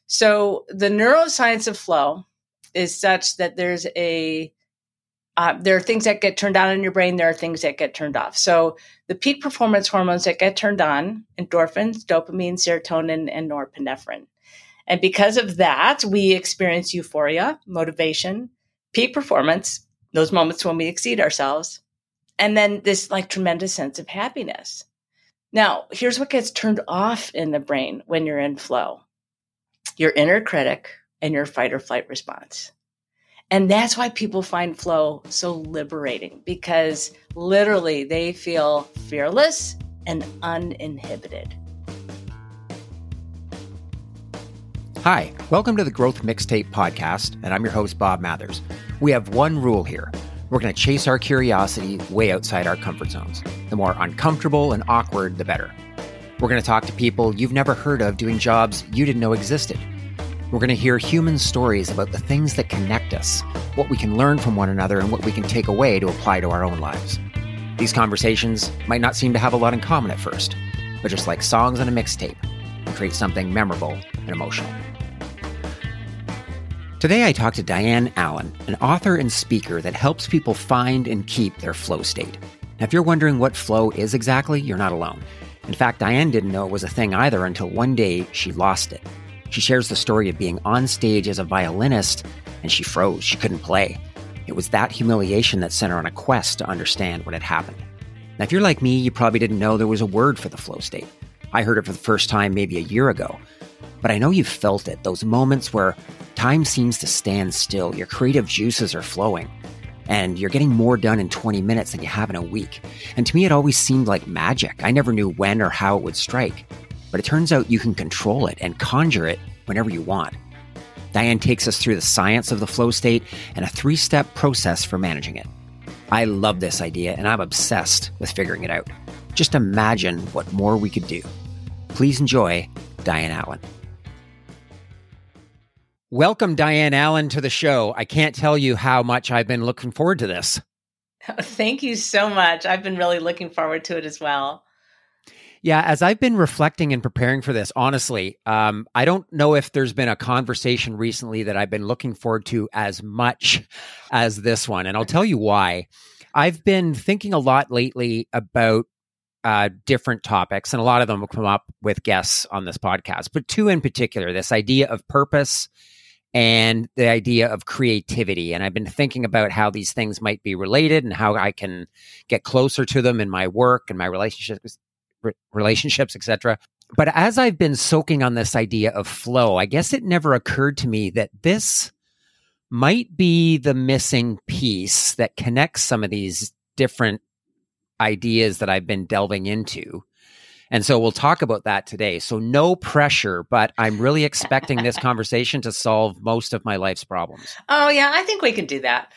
So the neuroscience of flow is such that there are things that get turned on in your brain. There are things that get turned off. So the peak performance hormones that get turned on, endorphins, dopamine, serotonin, and norepinephrine. And because of that, we experience euphoria, motivation, peak performance, those moments when we exceed ourselves, and then this like tremendous sense of happiness. Now, here's what gets turned off in the brain when you're in flow: your inner critic and your fight or flight response. And that's why people find flow so liberating, because literally they feel fearless and uninhibited. Hi, welcome to the Growth Mixtape Podcast, and I'm your host, Bob Mathers. We have one rule here. We're going to chase our curiosity way outside our comfort zones. The more uncomfortable and awkward, the better. We're going to talk to people you've never heard of doing jobs you didn't know existed. We're going to hear human stories about the things that connect us, what we can learn from one another, and what we can take away to apply to our own lives. These conversations might not seem to have a lot in common at first, but just like songs on a mixtape, they create something memorable and emotional. Today I talked to Diane Allen, an author and speaker that helps people find and keep their flow state. Now, if you're wondering what flow is exactly, you're not alone. In fact, Diane didn't know it was a thing either until one day she lost it. She shares the story of being on stage as a violinist, and she froze. She couldn't play. It was that humiliation that sent her on a quest to understand what had happened. Now, if you're like me, you probably didn't know there was a word for the flow state. I heard it for the first time maybe a year ago. But I know you've felt it, those moments where time seems to stand still, your creative juices are flowing, and you're getting more done in 20 minutes than you have in a week. And to me, it always seemed like magic. I never knew when or how it would strike. But it turns out you can control it and conjure it whenever you want. Diane takes us through the science of the flow state and a 3-step process for managing it. I love this idea, and I'm obsessed with figuring it out. Just imagine what more we could do. Please enjoy Diane Allen. Welcome, Diane Allen, to the show. I can't tell you how much I've been looking forward to this. Thank you so much. I've been really looking forward to it as well. Yeah, as I've been reflecting and preparing for this, honestly, I don't know if there's been a conversation recently that I've been looking forward to as much as this one. And I'll tell you why. I've been thinking a lot lately about different topics, and a lot of them will come up with guests on this podcast, but two in particular, this idea of purpose and the idea of creativity. And I've been thinking about how these things might be related and how I can get closer to them in my work and my relationships, etc. But as I've been soaking on this idea of flow, I guess it never occurred to me that this might be the missing piece that connects some of these different ideas that I've been delving into. And so we'll talk about that today. So no pressure, but I'm really expecting this conversation to solve most of my life's problems. Oh, yeah, I think we can do that.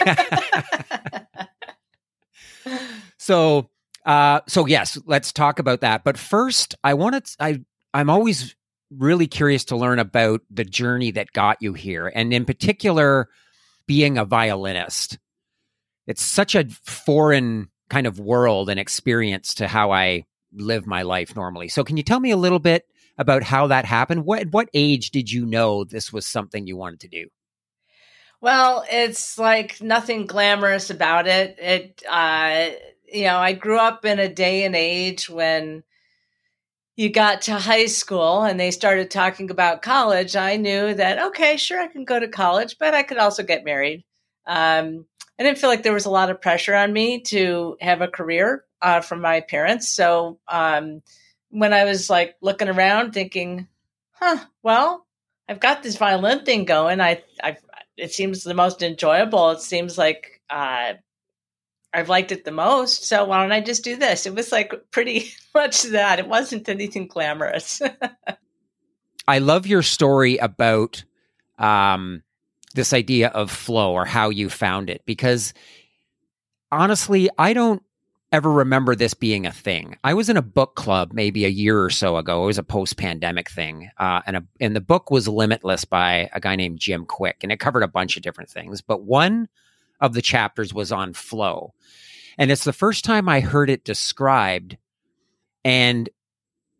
So yes, let's talk about that. But first, I'm always really curious to learn about the journey that got you here, and in particular, being a violinist. It's such a foreign kind of world and experience to how I live my life normally. So can you tell me a little bit about how that happened? What age did you know this was something you wanted to do? Well, it's like nothing glamorous about it. I grew up in a day and age when you got to high school and they started talking about college. I knew that, okay, sure, I can go to college, but I could also get married. I didn't feel like there was a lot of pressure on me to have a career from my parents. So when I was like looking around thinking, well, I've got this violin thing going. It seems the most enjoyable. It seems like I've liked it the most. So why don't I just do this? It was like pretty much that. It wasn't anything glamorous. I love your story about this idea of flow, or how you found it, because honestly, I don't ever remember this being a thing. I was in a book club maybe a year or so ago. It was a post-pandemic thing. And the book was Limitless by a guy named Jim Quick, and it covered a bunch of different things. But one of the chapters was on flow. And it's the first time I heard it described. And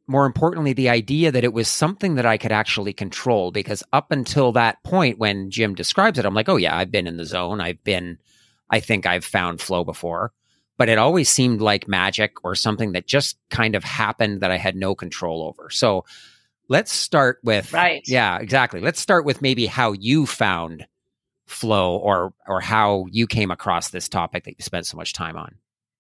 more importantly, the idea that it was something that I could actually control, because up until that point when Jim describes it, I'm like, oh yeah, I've been in the zone. I think I've found flow before, but it always seemed like magic or something that just kind of happened that I had no control over. So let's start with, right. Yeah, exactly. Let's start with maybe how you found flow or how you came across this topic that you spent so much time on.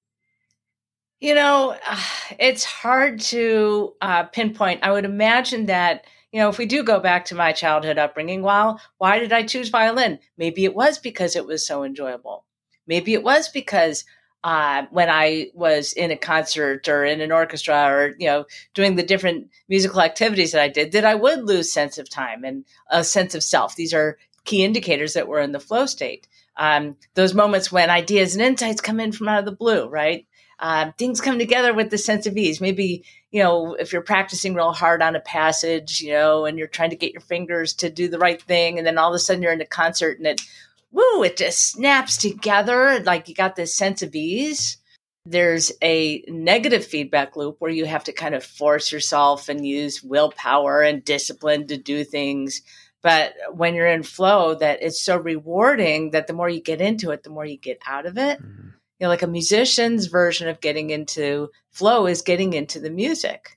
It's hard to pinpoint. I would imagine that, if we do go back to my childhood upbringing, why did I choose violin? Maybe it was because it was so enjoyable. Maybe it was because when I was in a concert or in an orchestra or, doing the different musical activities that I would lose sense of time and a sense of self. These are key indicators that we're in the flow state. Those moments when ideas and insights come in from out of the blue, right? Things come together with the sense of ease. Maybe, if you're practicing real hard on a passage, and you're trying to get your fingers to do the right thing. And then all of a sudden you're in a concert and it just snaps together. Like you got this sense of ease. There's a negative feedback loop where you have to kind of force yourself and use willpower and discipline to do things. But when you're in flow, that it's so rewarding that the more you get into it, the more you get out of it. Mm-hmm. Like a musician's version of getting into flow is getting into the music.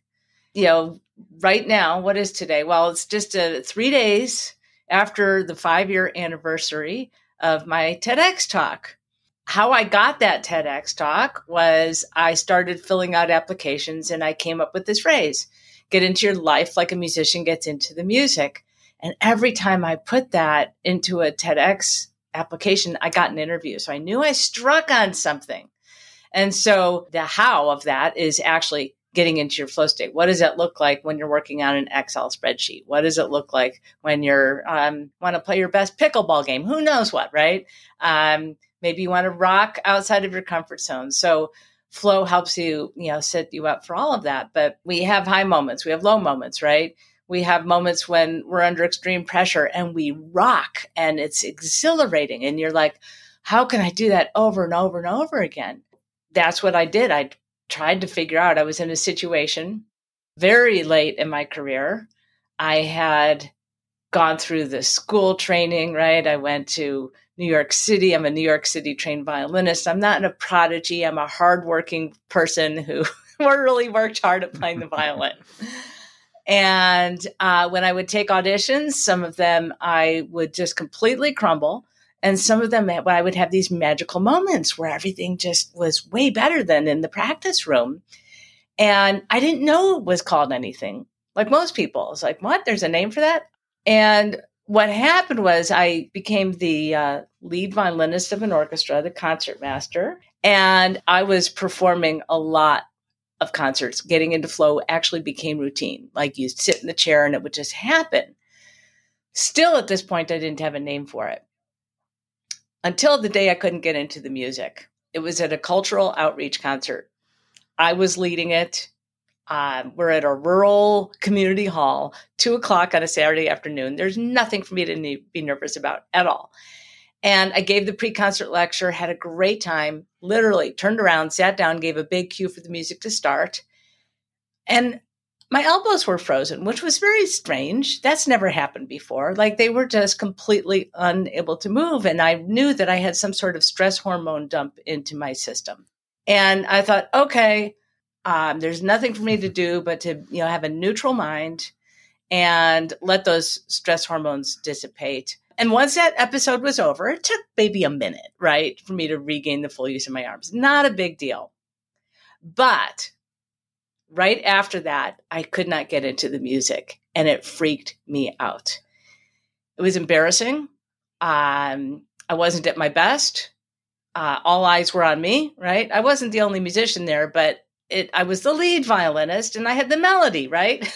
Right now, what is today? Well, it's just 3 days after the 5-year anniversary of my TEDx talk. How I got that TEDx talk was I started filling out applications and I came up with this phrase, get into your life like a musician gets into the music. And every time I put that into a TEDx application, I got an interview. So I knew I struck on something. And so the how of that is actually getting into your flow state. What does it look like when you're working on an Excel spreadsheet? What does it look like when you're want to play your best pickleball game? Who knows what, right? Maybe you want to rock outside of your comfort zone. So flow helps you, set you up for all of that. But we have high moments. We have low moments, right? We have moments when we're under extreme pressure and we rock and it's exhilarating. And you're like, how can I do that over and over and over again? That's what I did. I tried to figure out. I was in a situation very late in my career. I had gone through the school training, right? I went to New York City. I'm a New York City trained violinist. I'm not a prodigy. I'm a hardworking person who really worked hard at playing the violin. And when I would take auditions, some of them I would just completely crumble. And some of them I would have these magical moments where everything just was way better than in the practice room. And I didn't know it was called anything. Like most people, it's like, what? There's a name for that? And what happened was I became the lead violinist of an orchestra, the concertmaster. And I was performing a lot of concerts. Getting into flow actually became routine. Like you'd sit in the chair and it would just happen. Still at this point, I didn't have a name for it. Until the day I couldn't get into the music. It was at a cultural outreach concert. I was leading it. We're at a rural community hall, 2:00 on a Saturday afternoon. There's nothing for me to be nervous about at all. And I gave the pre-concert lecture, had a great time, literally turned around, sat down, gave a big cue for the music to start. And my elbows were frozen, which was very strange. That's never happened before. Like they were just completely unable to move. And I knew that I had some sort of stress hormone dump into my system. And I thought, okay, there's nothing for me to do but to, have a neutral mind and let those stress hormones dissipate. And once that episode was over, it took maybe a minute, right, for me to regain the full use of my arms. Not a big deal. But right after that, I could not get into the music, and it freaked me out. It was embarrassing. I wasn't at my best. All eyes were on me, right? I wasn't the only musician there, but I was the lead violinist, and I had the melody, right?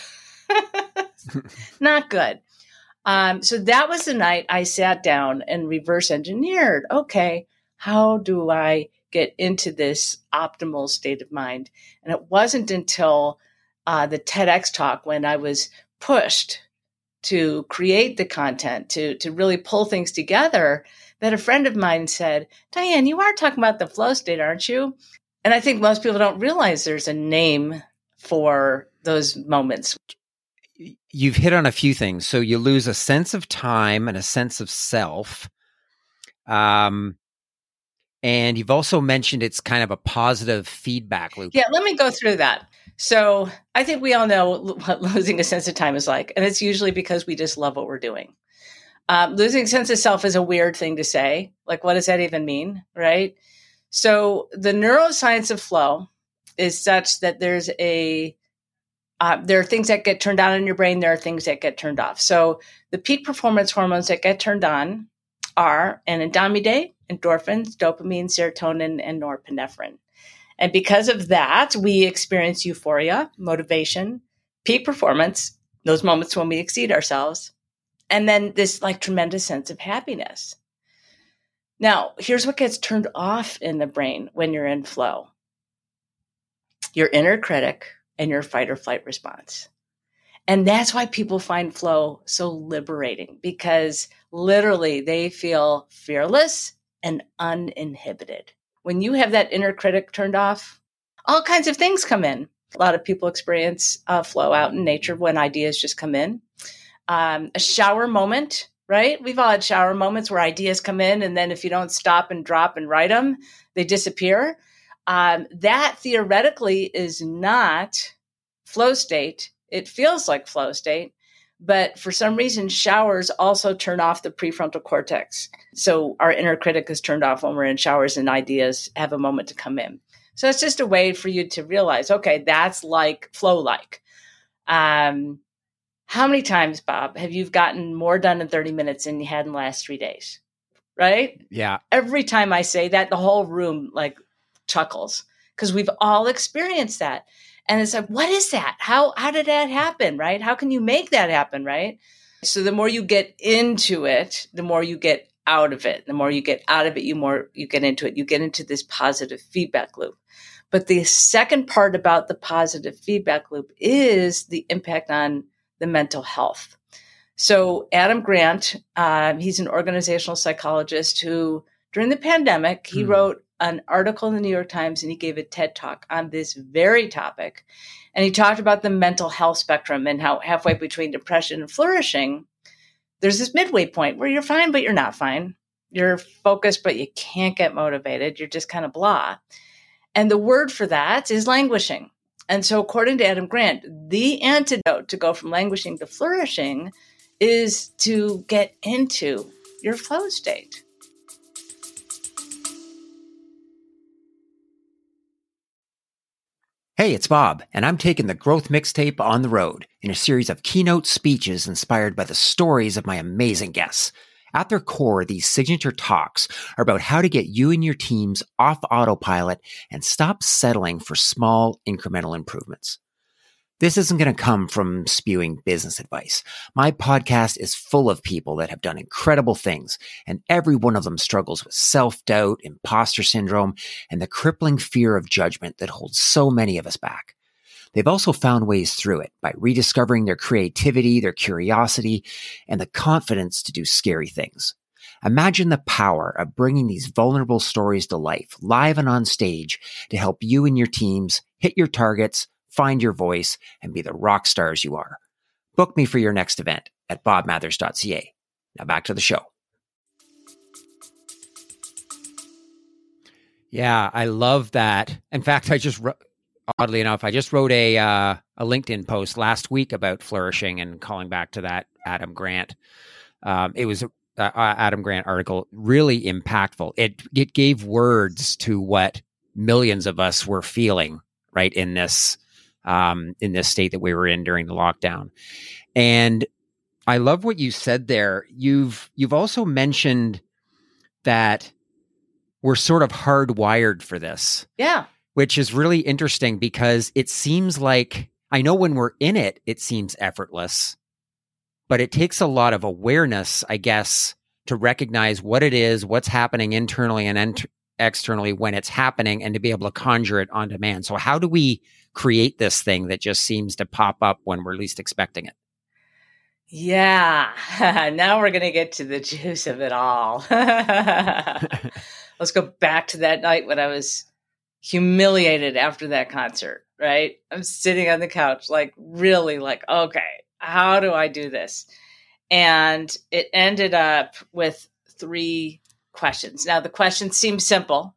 Not good. So that was the night I sat down and reverse engineered. Okay, how do I get into this optimal state of mind? And it wasn't until the TEDx talk when I was pushed to create the content, to really pull things together, that a friend of mine said, Diane, you are talking about the flow state, aren't you? And I think most people don't realize there's a name for those moments. You've hit on a few things. So you lose a sense of time and a sense of self. And you've also mentioned it's kind of a positive feedback loop. Yeah, let me go through that. So I think we all know what losing a sense of time is like, and it's usually because we just love what we're doing. Losing a sense of self is a weird thing to say. Like, what does that even mean, right? So the neuroscience of flow is such that there are things that get turned on in your brain. There are things that get turned off. So the peak performance hormones that get turned on are anandamide, endorphins, dopamine, serotonin, and norepinephrine. And because of that, we experience euphoria, motivation, peak performance, those moments when we exceed ourselves, and then this like tremendous sense of happiness. Now, here's what gets turned off in the brain when you're in flow: your inner critic and your fight or flight response. And that's why people find flow so liberating, because literally they feel fearless and uninhibited. When you have that inner critic turned off, all kinds of things come in. A lot of people experience flow out in nature when ideas just come in. A shower moment, right? We've all had shower moments where ideas come in, and then if you don't stop and drop and write them, they disappear. That theoretically is not flow state. It feels like flow state, but for some reason, showers also turn off the prefrontal cortex. So our inner critic is turned off when we're in showers and ideas have a moment to come in. So it's just a way for you to realize, okay, that's like flow-like. How many times, Bob, have you gotten more done in 30 minutes than you had in the last 3 days? Right? Yeah. Every time I say that, the whole room like chuckles, because we've all experienced that. And it's like, what is that? How did that happen? Right? How can you make that happen? Right? So the more you get into it, the more you get out of it. The more you get out of it, the more you get into it. You get into this positive feedback loop. But the second part about the positive feedback loop is the impact on the mental health. So Adam Grant, he's an organizational psychologist who, during the pandemic, he wrote an article in the New York Times and he gave a TED Talk on this very topic. And he talked about the mental health spectrum and how halfway between depression and flourishing, there's this midway point where you're fine, but you're not fine. You're focused, but you can't get motivated. You're just kind of blah. And the word for that is languishing. And so according to Adam Grant, the antidote to go from languishing to flourishing is to get into your flow state. Hey, it's Bob, and I'm taking the Growth Mixtape on the road in a series of keynote speeches inspired by the stories of my amazing guests. At their core, these signature talks are about how to get you and your teams off autopilot and stop settling for small incremental improvements. This isn't going to come from spewing business advice. My podcast is full of people that have done incredible things, and every one of them struggles with self-doubt, imposter syndrome, and the crippling fear of judgment that holds so many of us back. They've also found ways through it by rediscovering their creativity, their curiosity, and the confidence to do scary things. Imagine the power of bringing these vulnerable stories to life, live and on stage, to help you and your teams hit your targets, find your voice, and be the rock stars you are. Book me for your next event at bobmathers.ca. Now back to the show. Yeah, I love that. In fact, oddly enough, I just wrote a LinkedIn post last week about flourishing and calling back to that Adam Grant. It was an Adam Grant article, really impactful. It gave words to what millions of us were feeling right in this state that we were in during the lockdown. And I love what you said there. You've also mentioned that we're sort of hardwired for this. Yeah. Which is really interesting because it seems like, I know when we're in it, it seems effortless, but it takes a lot of awareness, I guess, to recognize what it is, what's happening internally and externally when it's happening, and to be able to conjure it on demand. So how do we create this thing that just seems to pop up when we're least expecting it? Yeah. Now we're going to get to the juice of it all. Let's go back to that night when I was humiliated after that concert, right? I'm sitting on the couch, like really like, okay, how do I do this? And it ended up with 3 questions. Now the questions seem simple.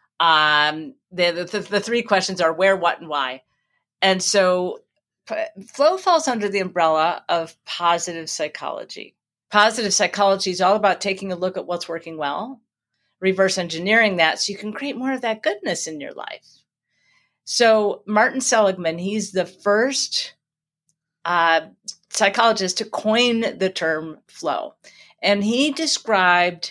The 3 questions are where, what, and why. And so flow falls under the umbrella of positive psychology. Positive psychology is all about taking a look at what's working well, reverse engineering that so you can create more of that goodness in your life. So Martin Seligman, he's the first psychologist to coin the term flow. And he described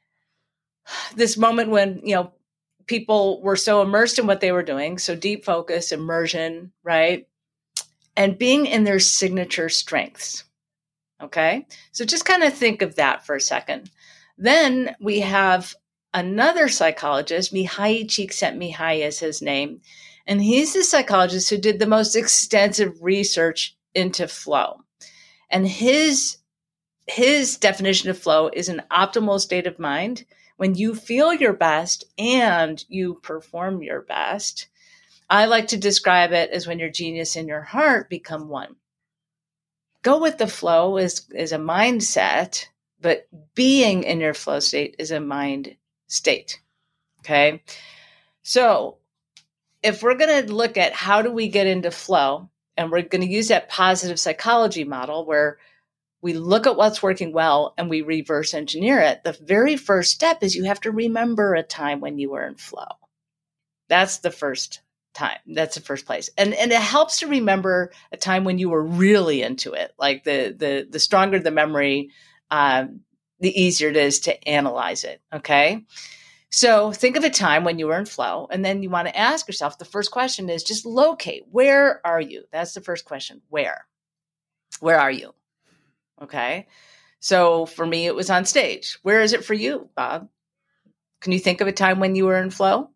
this moment when, people were so immersed in what they were doing, so deep focus, immersion, right? And being in their signature strengths. Okay? So just kind of think of that for a second. Then we have another psychologist, Mihai Csikszentmihalyi is his name, and he's the psychologist who did the most extensive research into flow. And his definition of flow is an optimal state of mind when you feel your best and you perform your best. I like to describe it as when your genius and your heart become one. Go with the flow is a mindset, but being in your flow state is a mind state. Okay. So if we're going to look at how do we get into flow, and we're going to use that positive psychology model where we look at what's working well and we reverse engineer it, the very first step is you have to remember a time when you were in flow. That's the first time. That's the first place. And it helps to remember a time when you were really into it. Like the stronger the memory, the easier it is to analyze it. Okay. So think of a time when you were in flow, and then you want to ask yourself, the first question is just locate. Where are you? That's the first question. Where are you? Okay. So for me, it was on stage. Where is it for you, Bob? Can you think of a time when you were in flow?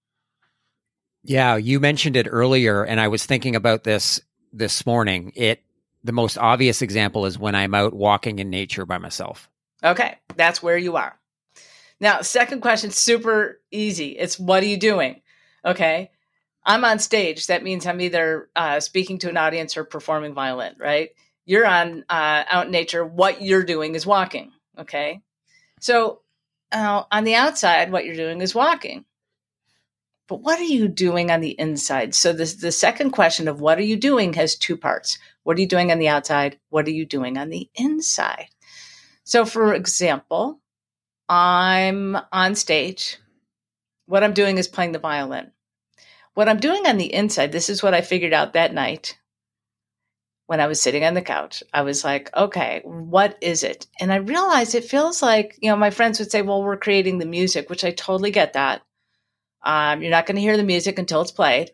Yeah, you mentioned it earlier, and I was thinking about this morning. The most obvious example is when I'm out walking in nature by myself. Okay, that's where you are. Now, second question, super easy. It's what are you doing? Okay, I'm on stage. That means I'm either speaking to an audience or performing violin, right? You're out in nature. What you're doing is walking. Okay, so on the outside, what you're doing is walking. But what are you doing on the inside? So the second question of what are you doing has 2 parts. What are you doing on the outside? What are you doing on the inside? So for example, I'm on stage. What I'm doing is playing the violin. What I'm doing on the inside, this is what I figured out that night when I was sitting on the couch. I was like, okay, what is it? And I realized it feels like, my friends would say, well, we're creating the music, which I totally get that. You're not going to hear the music until it's played.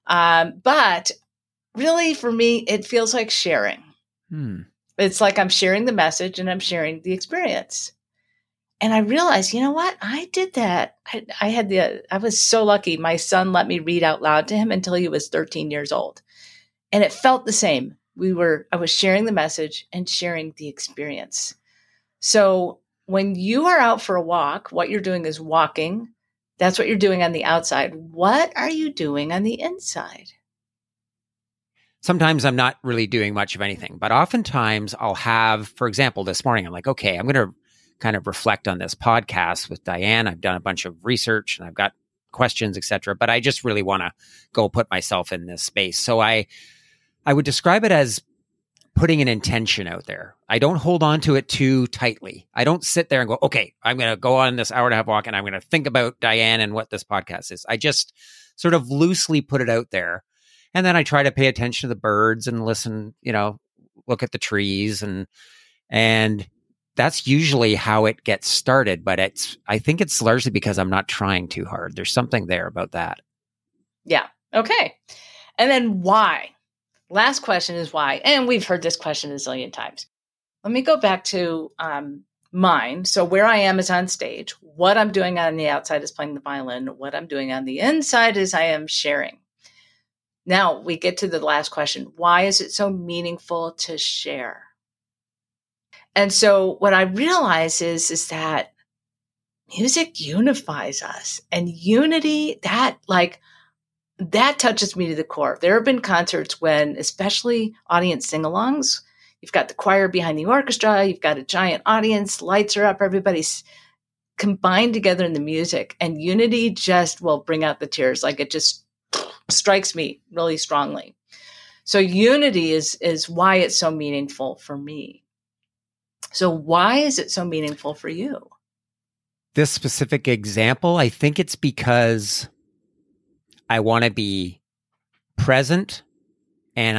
But really, for me, it feels like sharing. It's like I'm sharing the message and I'm sharing the experience. And I realized, you know what? I did that. I was so lucky. My son let me read out loud to him until he was 13 years old. And it felt the same. I was sharing the message and sharing the experience. So when you are out for a walk, what you're doing is walking. That's what you're doing on the outside. What are you doing on the inside? Sometimes I'm not really doing much of anything, but oftentimes I'll have, for example, this morning, I'm like, okay, I'm going to kind of reflect on this podcast with Diane. I've done a bunch of research and I've got questions, etc. But I just really want to go put myself in this space. So I would describe it as putting an intention out there. I don't hold on to it too tightly. I don't sit there and go, okay, I'm going to go on this hour and a half walk and I'm going to think about Diane and what this podcast is. I just sort of loosely put it out there. And then I try to pay attention to the birds and listen, look at the trees. And that's usually how it gets started. But I think it's largely because I'm not trying too hard. There's something there about that. Yeah. Okay. And then why? Last question is why. And we've heard this question a zillion times. Let me go back to mine. So where I am is on stage. What I'm doing on the outside is playing the violin. What I'm doing on the inside is I am sharing. Now we get to the last question. Why is it so meaningful to share? And so what I realize is that music unifies us, and unity, that that touches me to the core. There have been concerts when, especially audience sing-alongs, you've got the choir behind the orchestra, you've got a giant audience, lights are up, everybody's combined together in the music, and unity just will bring out the tears. Like, it just strikes me really strongly. So unity is why it's so meaningful for me. So why is it so meaningful for you? This specific example, I think it's because I want to be present, and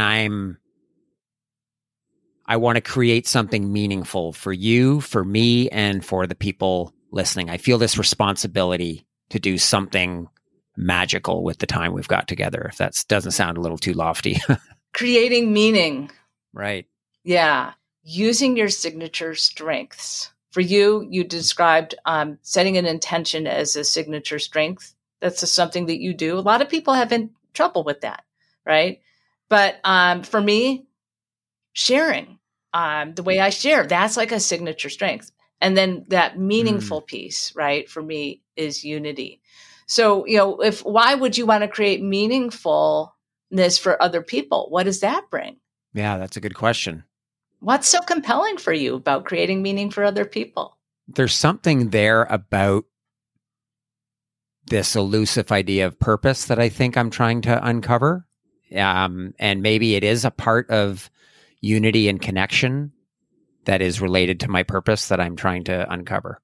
I want to create something meaningful for you, for me, and for the people listening. I feel this responsibility to do something magical with the time we've got together, if that doesn't sound a little too lofty. Creating meaning. Right. Yeah. Using your signature strengths. For you, you described setting an intention as a signature strength. That's just something that you do. A lot of people have in trouble with that, right? But for me, sharing, the way I share, that's like a signature strength. And then that meaningful piece, right, for me is unity. So, why would you want to create meaningfulness for other people? What does that bring? Yeah, that's a good question. What's so compelling for you about creating meaning for other people? There's something there about this elusive idea of purpose that I think I'm trying to uncover. And maybe it is a part of unity and connection that is related to my purpose that I'm trying to uncover.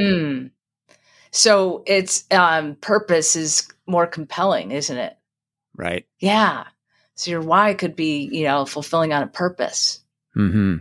So it's purpose is more compelling, isn't it? Right. Yeah. So your why could be, fulfilling on a purpose. Mm-hmm.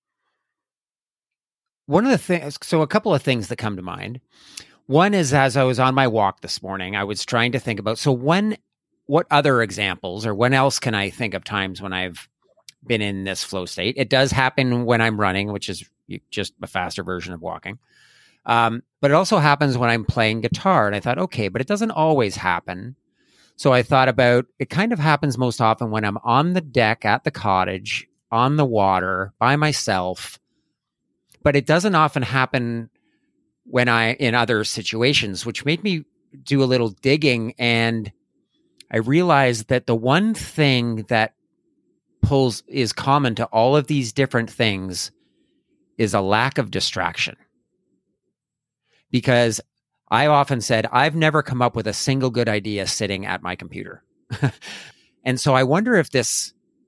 One of the things, so a couple of things that come to mind. One is, as I was on my walk this morning, I was trying to think about, what other examples or when else can I think of times when I've been in this flow state? It does happen when I'm running, which is just a faster version of walking. But it also happens when I'm playing guitar. And I thought, okay, but it doesn't always happen. So I thought about, it kind of happens most often when I'm on the deck at the cottage, on the water, by myself. But it doesn't often happen when in other situations, which made me do a little digging. And I realized that the one thing that is common to all of these different things is a lack of distraction. Because I often said, I've never come up with a single good idea sitting at my computer. And so I wonder if this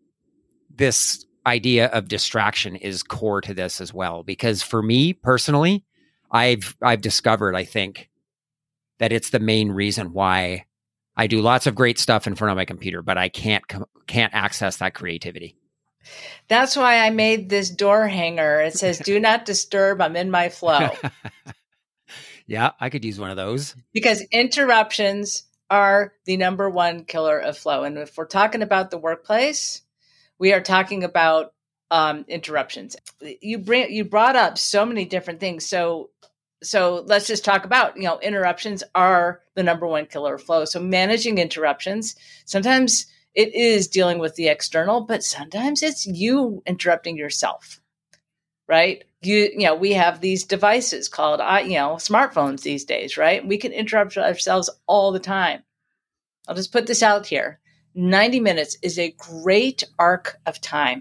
idea of distraction is core to this as well. Because for me personally, I've discovered, I think, that it's the main reason why I do lots of great stuff in front of my computer, but I can't access that creativity. That's why I made this door hanger. It says, "Do not disturb. I'm in my flow." Yeah, I could use one of those. Because interruptions are the number one killer of flow. And if we're talking about the workplace, we are talking about interruptions. You brought up so many different things. So let's just talk about, interruptions are the number one killer of flow. So managing interruptions, sometimes it is dealing with the external, but sometimes it's you interrupting yourself, right? We have these devices called, smartphones these days, right? We can interrupt ourselves all the time. I'll just put this out here. 90 minutes is a great arc of time.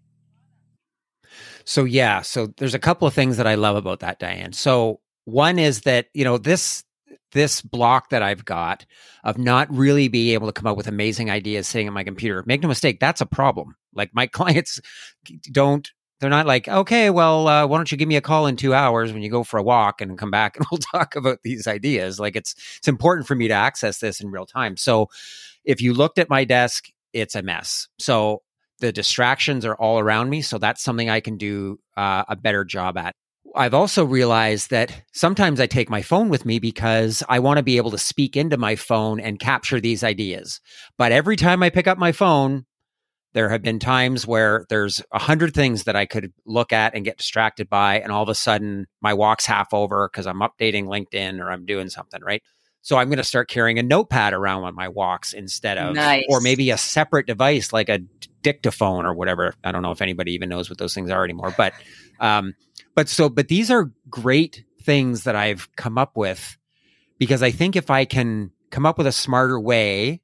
So there's a couple of things that I love about that, Diane. So one is that, this block that I've got of not really being able to come up with amazing ideas sitting at my computer, make no mistake, that's a problem. Like, my clients they're not like, okay, well, why don't you give me a call in 2 hours when you go for a walk and come back and we'll talk about these ideas. Like, it's important for me to access this in real time. So if you looked at my desk, it's a mess. So the distractions are all around me. So that's something I can do a better job at. I've also realized that sometimes I take my phone with me because I want to be able to speak into my phone and capture these ideas. But every time I pick up my phone, there have been times where there's 100 things that I could look at and get distracted by. And all of a sudden my walk's half over because I'm updating LinkedIn or I'm doing something, right? So I'm going to start carrying a notepad around on my walks instead of, or maybe a separate device like a dictaphone or whatever. I don't know if anybody even knows what those things are anymore, but these are great things that I've come up with because I think if I can come up with a smarter way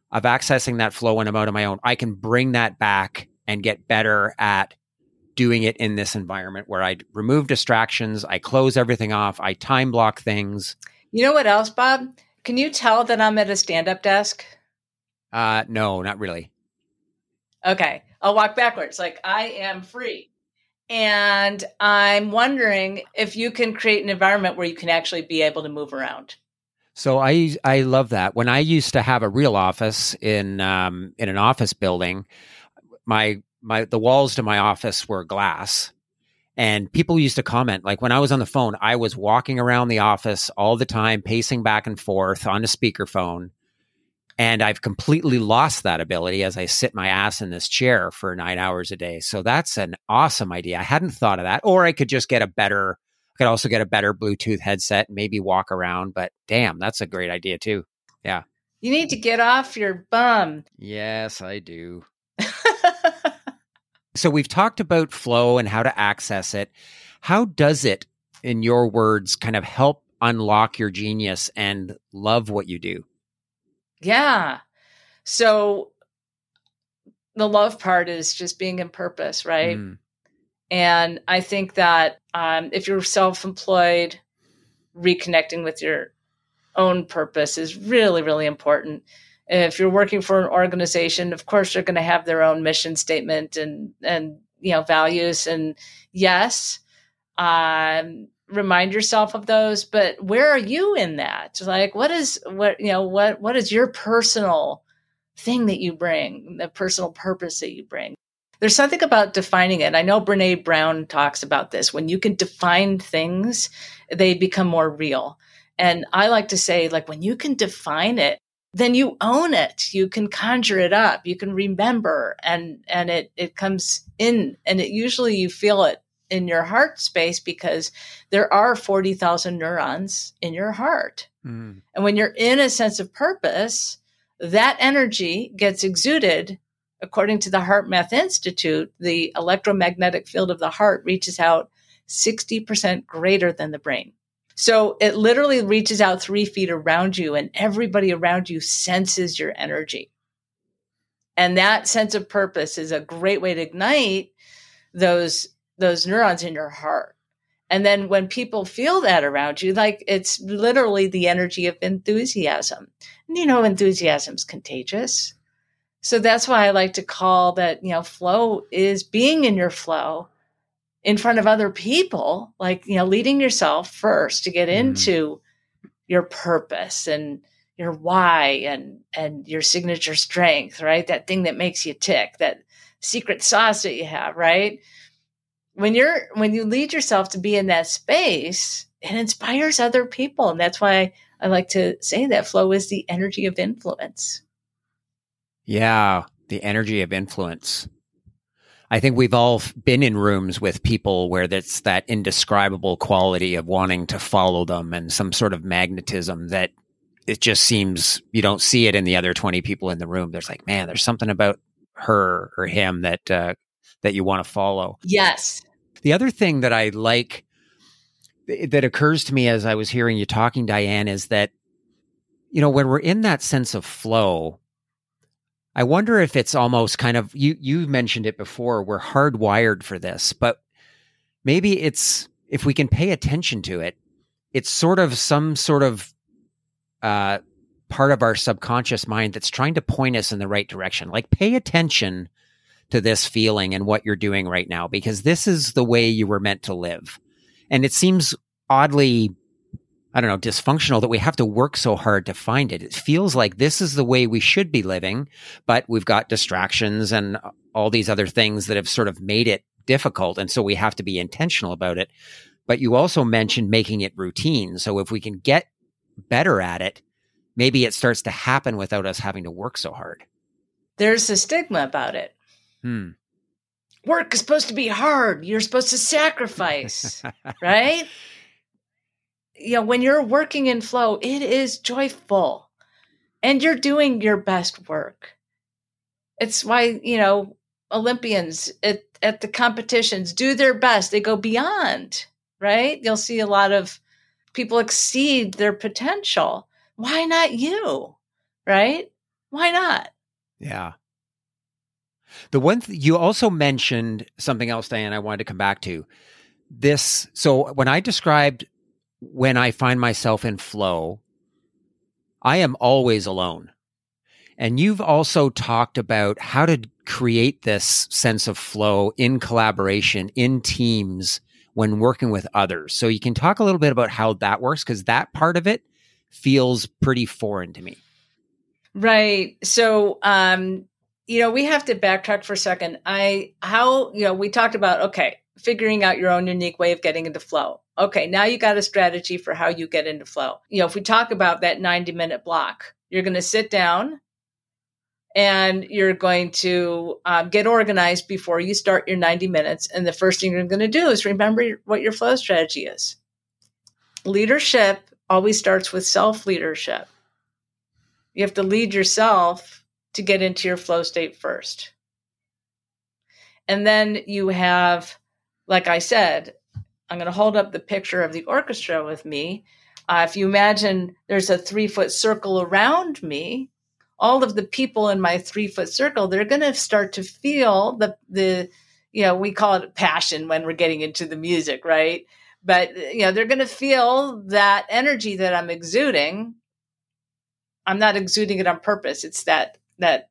of accessing that flow when I'm out on my own, I can bring that back and get better at doing it in this environment where I remove distractions, I close everything off, I time block things. You know what else, Bob? Can you tell that I'm at a stand-up desk? No, not really. Okay. I'll walk backwards. Like, I am free. And I'm wondering if you can create an environment where you can actually be able to move around. So I love that. When I used to have a real office in an office building, the walls to my office were glass, and people used to comment, like when I was on the phone, I was walking around the office all the time, pacing back and forth on a speakerphone. And I've completely lost that ability as I sit my ass in this chair for 9 hours a day. So that's an awesome idea. I hadn't thought of that. Or I could just also get a better Bluetooth headset, maybe walk around. But damn, that's a great idea too. Yeah. You need to get off your bum. Yes, I do. So we've talked about flow and how to access it. How does it, in your words, kind of help unlock your genius and love what you do? Yeah. So the love part is just being in purpose, right? And I think that if you're self-employed, reconnecting with your own purpose is really, really important. If you're working for an organization, of course, they're going to have their own mission statement and values. And yes, remind yourself of those. But where are you in that? Like, what is your personal thing that you bring, the personal purpose that you bring? There's something about defining it. I know Brene Brown talks about this. When you can define things, they become more real. And I like to say, like, when you can define it, then you own it. You can conjure it up. You can remember, and it comes in, and it usually you feel it in your heart space because there are 40,000 neurons in your heart. And when you're in a sense of purpose, that energy gets exuded. According to the Heart Math Institute, the electromagnetic field of the heart reaches out 60% greater than the brain. So it literally reaches out 3 feet around you, and everybody around you senses your energy. And that sense of purpose is a great way to ignite those neurons in your heart. And then when people feel that around you, like, it's literally the energy of enthusiasm. And enthusiasm's contagious. So that's why I like to call that, flow is being in your flow in front of other people, like, leading yourself first to get into your purpose and your why and your signature strength, right? That thing that makes you tick, that secret sauce that you have, right? When you lead yourself to be in that space, it inspires other people. And that's why I like to say that flow is the energy of influence. Yeah, the energy of influence. I think we've all been in rooms with people where that's that indescribable quality of wanting to follow them and some sort of magnetism that it just seems you don't see it in the other 20 people in the room. There's like, man, there's something about her or him that you want to follow. Yes. The other thing that I like that occurs to me as I was hearing you talking, Diane, is that, when we're in that sense of flow, I wonder if it's almost kind of, you mentioned it before, we're hardwired for this, but maybe it's, if we can pay attention to it, it's sort of some sort of part of our subconscious mind that's trying to point us in the right direction. Like, pay attention to this feeling and what you're doing right now, because this is the way you were meant to live. And it seems oddly, dysfunctional that we have to work so hard to find it. It feels like this is the way we should be living, but we've got distractions and all these other things that have sort of made it difficult. And so we have to be intentional about it. But you also mentioned making it routine. So if we can get better at it, maybe it starts to happen without us having to work so hard. There's a stigma about it. Work is supposed to be hard. You're supposed to sacrifice, right? When you're working in flow, it is joyful and you're doing your best work. It's why, Olympians at the competitions do their best. They go beyond, right? You'll see a lot of people exceed their potential. Why not you, right? Why not? Yeah. The one you also mentioned something else, Diane, I wanted to come back to this. So when I described when I find myself in flow, I am always alone. And you've also talked about how to create this sense of flow in collaboration, in teams, when working with others. So you can talk a little bit about how that works, because that part of it feels pretty foreign to me. Right. So, we have to backtrack for a second. We talked about, okay, figuring out your own unique way of getting into flow. Okay, now you got a strategy for how you get into flow. If we talk about that 90-minute block, you're going to sit down and you're going to get organized before you start your 90 minutes. And the first thing you're going to do is remember what your flow strategy is. Leadership always starts with self-leadership. You have to lead yourself to get into your flow state first. And then you have, like I said, I'm going to hold up the picture of the orchestra with me. If you imagine there's a 3-foot circle around me, all of the people in my 3-foot circle, they're going to start to feel the we call it passion when we're getting into the music, right? But, they're going to feel that energy that I'm exuding. I'm not exuding it on purpose. It's that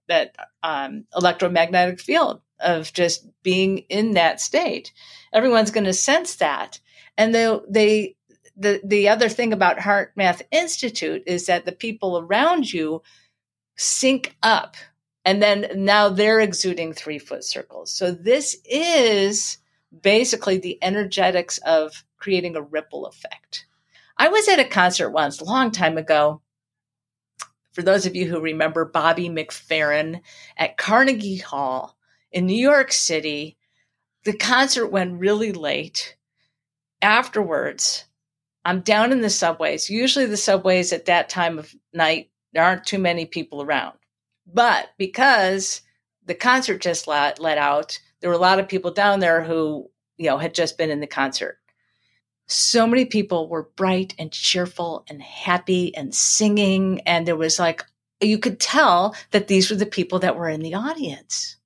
electromagnetic field of just being in that state. Everyone's going to sense that. And the other thing about HeartMath Institute is that the people around you sync up, and then now they're exuding 3-foot circles. So this is basically the energetics of creating a ripple effect. I was at a concert once, a long time ago. For those of you who remember Bobby McFerrin at Carnegie Hall in New York City, the concert went really late. Afterwards, I'm down in the subways. Usually the subways at that time of night, there aren't too many people around. But because the concert just let out, there were a lot of people down there who, had just been in the concert. So many people were bright and cheerful and happy and singing. And there was you could tell that these were the people that were in the audience.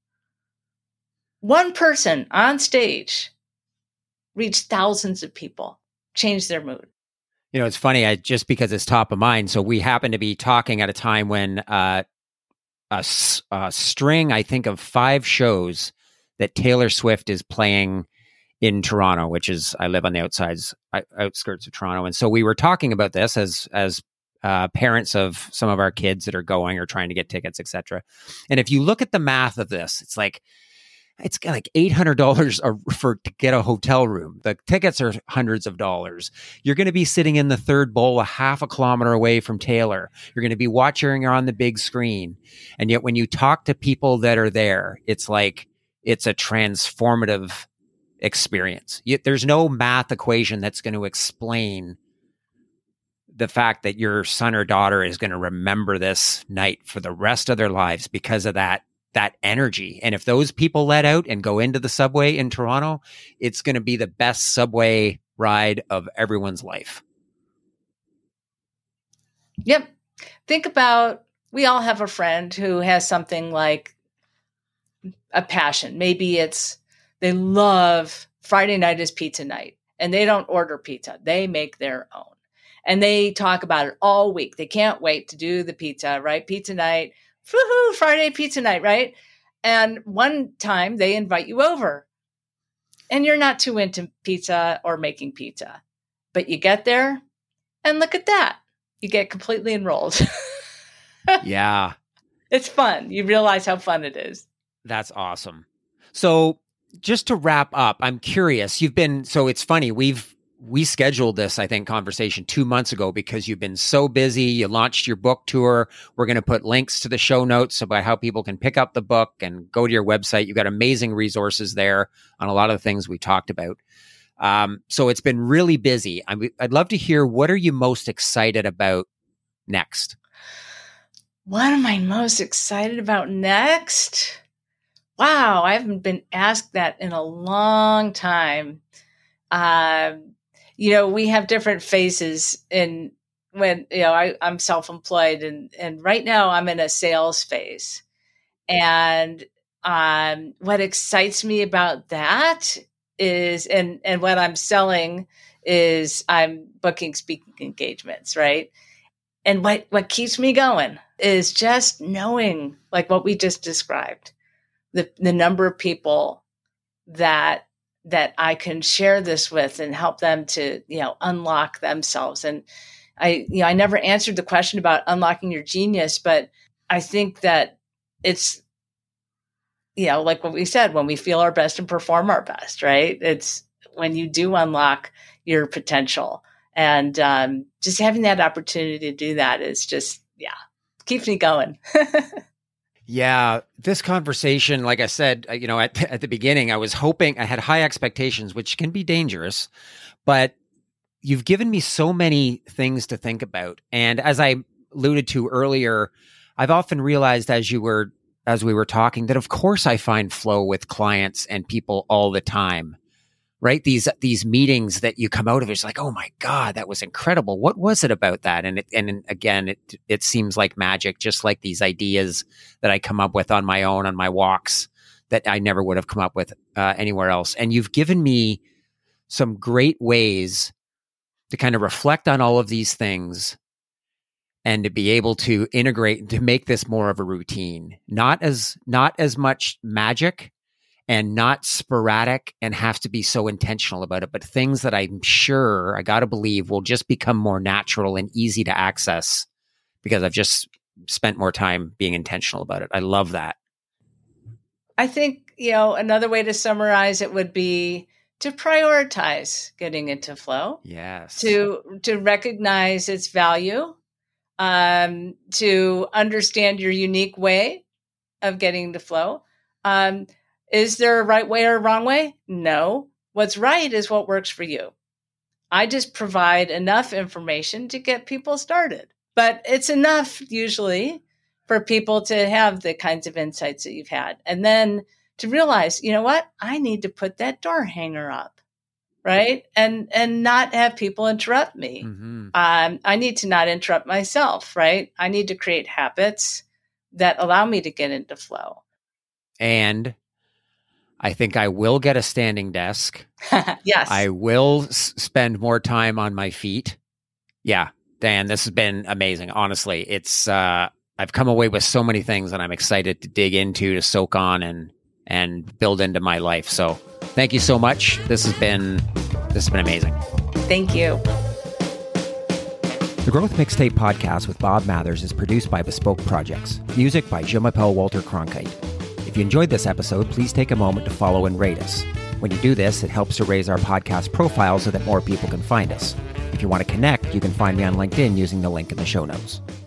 One person on stage reached thousands of people, changed their mood. It's funny, just because it's top of mind. So we happen to be talking at a time when a string, I think, of 5 shows that Taylor Swift is playing in Toronto, which is, I live on the outskirts of Toronto. And so we were talking about this as parents of some of our kids that are going or trying to get tickets, etc. And if you look at the math of this, it's like $800 to get a hotel room. The tickets are hundreds of dollars. You're going to be sitting in the third bowl a half a kilometer away from Taylor. You're going to be watching her on the big screen. And yet when you talk to people that are there, it's like it's a transformative experience. There's no math equation that's going to explain the fact that your son or daughter is going to remember this night for the rest of their lives because of that energy. And if those people let out and go into the subway in Toronto, it's going to be the best subway ride of everyone's life. Yep. Think about, we all have a friend who has something like a passion. Maybe it's they love Friday night is pizza night, and they don't order pizza. They make their own. And they talk about it all week. They can't wait to do the pizza, right? Pizza night. Woohoo, Friday pizza night, right? And one time they invite you over and you're not too into pizza or making pizza, but you get there and look at that. You get completely enrolled. Yeah. It's fun. You realize how fun it is. That's awesome. So just to wrap up, I'm curious, so it's funny, we scheduled this, I think, conversation 2 months ago because you've been so busy. You launched your book tour. We're going to put links to the show notes about how people can pick up the book and go to your website. You've got amazing resources there on a lot of the things we talked about. So it's been really busy. I'd love to hear, what are you most excited about next? What am I most excited about next? Wow, I haven't been asked that in a long time. We have different phases in when, I'm self-employed and right now I'm in a sales phase. And what excites me about that is, and what I'm selling is I'm booking speaking engagements, right? And what keeps me going is just knowing, like what we just described, the number of people that I can share this with and help them to, unlock themselves. And I never answered the question about unlocking your genius, but I think that it's, like what we said, when we feel our best and perform our best, right? It's when you do unlock your potential, and just having that opportunity to do that is just, keeps me going. Yeah, this conversation, like I said, at the beginning, I was hoping, I had high expectations, which can be dangerous, but you've given me so many things to think about. And as I alluded to earlier, I've often realized as we were talking that of course I find flow with clients and people all the time, right? These meetings that you come out of, it's like, oh my God, that was incredible. What was it about that? And again, it seems like magic, just like these ideas that I come up with on my own, on my walks, that I never would have come up with anywhere else. And you've given me some great ways to kind of reflect on all of these things and to be able to integrate, to make this more of a routine, not as much magic and not sporadic and have to be so intentional about it, but things that I'm sure, I got to believe, will just become more natural and easy to access because I've just spent more time being intentional about it. I love that. I think, another way to summarize it would be to prioritize getting into flow. Yes. To recognize its value, to understand your unique way of getting to flow. Is there a right way or a wrong way? No. What's right is what works for you. I just provide enough information to get people started. But it's enough usually for people to have the kinds of insights that you've had. And then to realize, you know what? I need to put that door hanger up, right? And not have people interrupt me. Mm-hmm. I need to not interrupt myself, right? I need to create habits that allow me to get into flow. And I think I will get a standing desk. Yes. I will spend more time on my feet. Yeah, Dan, this has been amazing. Honestly, it's I've come away with so many things that I'm excited to dig into, to soak on and build into my life. So thank you so much. This has been amazing. Thank you. The Growth Mixtape podcast with Bob Mathers is produced by Bespoke Projects. Music by Jim Appel, Walter Cronkite. If you enjoyed this episode, please take a moment to follow and rate us. When you do this, it helps to raise our podcast profile so that more people can find us. If you want to connect, you can find me on LinkedIn using the link in the show notes.